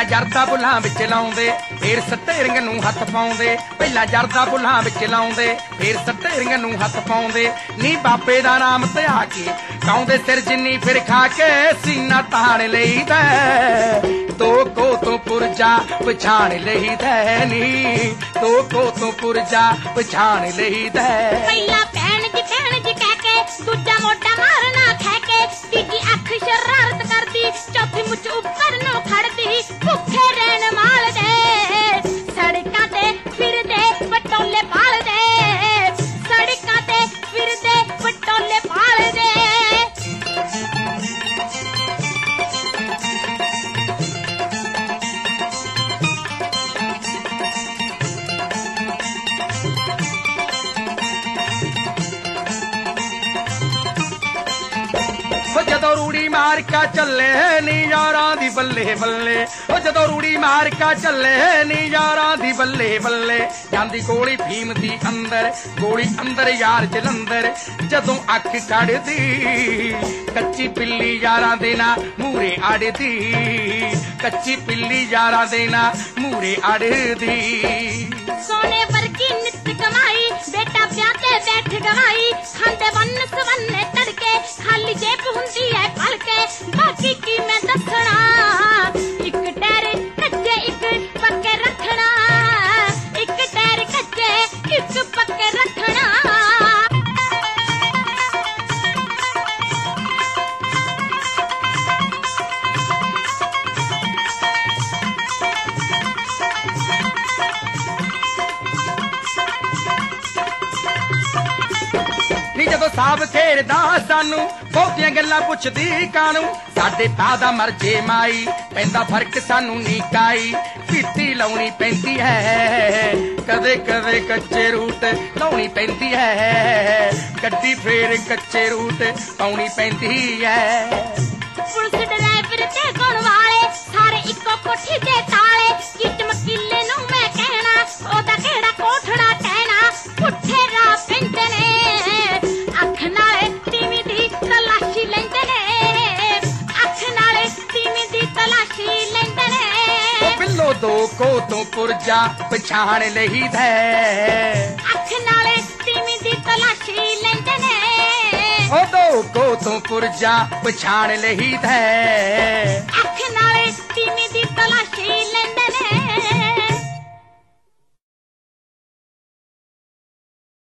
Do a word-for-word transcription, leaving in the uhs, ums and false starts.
ਪਹਿਲਾਂ ਜਰਦਾ ਬੁੱਲਾਂ ਵਿੱਚ ਲਾਉਂਦੇ ਫੇਰ ਸਟੇਰਿੰਗ ਨੂੰ ਹੱਥ ਪਾਉਂਦੇ ਪਹਿਲਾਂ ਜਰਦਾ ਬੁੱਲਾਂ ਵਿੱਚ ਲਾਉਂਦੇ ਫੇਰ ਸਟੇਰਿੰਗ ਨੂੰ ਹੱਥ ਪਾਉਂਦੇ ਨੀ ਬਾਬੇ ਦਾ ਨਾਮ ਧਿਆ ਕੇ ਗਾਉਂਦੇ ਸਿਰ ਜਿੰਨੀ ਫਿਰ ਖਾ ਕੇ ਸੀਨਾ ਤਾਣ ਲਈਦਾ ਦੋ ਕੋ ਤੋਂ ਪੁਰਜਾ ਪਛਾਣ ਲਈਦਾ ਨੀ ਦੋ ਕੋ ਤੋਂ ਪੁਰਜਾ ਪਛਾਣ ਲਈਦਾ ਪਹਿਲਾਂ ਭੈਣ ਜੀ ਭੈਣ ਜੀ ਕਹਿ ਕੇ ਦੂਜਾ ਮੋਢਾ ਮਾਰਨਾ ਖਹਿ ਕੇ ਤੀਜੀ ਅੱਖ ਸ਼ਰਾਰਤ ਕਰਦੀ ਚੌਥੀ ਮੁੱਛ ਉੱਪਰ ਨੂੰ ਖੜਦੀ ਭੁੱਖੇ ਰਹਿਣ ਮਾਲ ਦੇ ਸੜਕਾਂ ਤੇ ਫਿਰਦੇ ਪਟੋਲੇ ਪਾਲਦੇ ਸੜਕਾਂ ਤੇ ਫਿਰਦੇ ਪਟੋਲੇ ਪਾਲਦੇ ਜਦੋਂ ਰੂੜੀ ਮਾਰ ਕੇ ਚੱਲੇ ਨੀ ਯਾਰਾਂ ਦੀ ਬੱਲੇ ਬੱਲੇ ਉਹ ਜਦੋਂ ਰੂੜੀ ਮਾਰ ਕੇ ਚੱਲੇ ਨੀ ਯਾਰਾਂ ਦੀ ਬੱਲੇ ਬੱਲੇ ਜਾਂਦੀ ਗੋਲੀ ਫੀਮ ਦੀ ਅੰਦਰ ਗੋਲੀ ਅੰਦਰ ਯਾਰ ਜਲੰਧਰ ਜਦੋਂ ਅੱਖ ਕੱਢਦੀ ਕੱਚੀ ਪਿੱਲੀ ਯਾਰਾਂ ਦੇ ਨਾ ਮੂਰੇ ਅੜਦੀ ਕੱਚੀ ਪਿੱਲੀ ਯਾਰਾਂ ਦੇ ਨਾ ਮੂਰੇ ਅੜਦੀ ਸੋਨੇ ਵਰਗੀ ਨਿੱਤ ਕਮਾਈ ਬੇਟਾ ਵਿਆਹ ਤੇ ਬੈਠ ਗਵਾਈ ਖਾਂਦੇ ਵੰਨ ਸਵੰਨੇ ਤੜਕੇ ਖਾਲੀ ਜੇਬ ਹੁੰਦੀ ਐ ਭਲ ਕੇ ਬਾਕੀ ਕੀ ਮੈਂ ਦੱਸਣਾ ਇੱਕ ਟੈਰ ਕੱਚੇ ਇੱਕ ਪੱਕੇ ਰੱਖਣਾ ਇੱਕ ਟੈਰ ਕੱਚੇ ਇੱਕ ਪੱਕੇ ਰੱਖਣਾ ਜਦੋਂ ਸਾਬ ਖੇਡਦਾ ਸਾਨੂੰ ਬਹੁਤੀਆਂ ਗੱਲਾਂ ਪੁੱਛਦੀ ਕਾਨੂੰ ਸਾਡੇ ਤਾਂ ਦਾ ਮਰਜੇ ਮਾਈ ਪੈਂਦਾ ਫਰਕ ਸਾਨੂੰ ਨੀ ਕਾਈ ਪੀਤੀ ਲਾਉਣੀ ਪੈਂਦੀ ਹੈ ਕਦੇ ਕਦੇ ਕੱਚੇ ਰੂਟ ਲਾਉਣੀ ਪੈਂਦੀ ਹੈ ਗੱਡੀ ਫੇਰ ਕੱਚੇ ਰੂਟ ਪਾਉਣੀ ਪੈਂਦੀ ਹੈ ਪੁਲਿਸ ਡਰਾਈਵਰ ਤੇ ਗੁਣ ਵਾਲੇ ਸਾਰੇ ਇੱਕੋ ਕੋਠੀ ਦੇ ਤਾਲੇ ਕਿਟ ਮਕੀਲੇ ਨੂੰ ਮੈਂ ਕਹਿਣਾ ਉਹਦਾ ਕਿਹੜਾ ਕੋਠੜਾ ਟਹਿਣਾ ਪੁੱਠੇ ਰਾਹ ਪੈਂਦੇ ਨੇ ਅੱਖ ਨਾਲੇ ਟੀਵੀ ਦੀ ਤਲਾਸ਼ੀ ਲੈਂਦੇ ਨੇ ਅੱਖ ਨਾਲੇ ਟੀਵੀ ਦੀ ਤਲਾਸ਼ੀ ਲੈਂਦੇ ਨੇ ਉਹ ਬਿੱਲੋ ਦੋ ਕੋ ਤੋਂ ਪੁਰਜਾ ਪਛਾਣ ਲਈਦਾ ਅੱਖ ਨਾਲੇ ਟੀਵੀ ਦੀ ਤਲਾਸ਼ੀ ਲੈਂਦੇ ਨੇ ਉਹ ਦੋ ਕੋ ਤੋਂ ਪੁਰਜਾ ਪਛਾਣ ਲਈਦਾ ਅੱਖ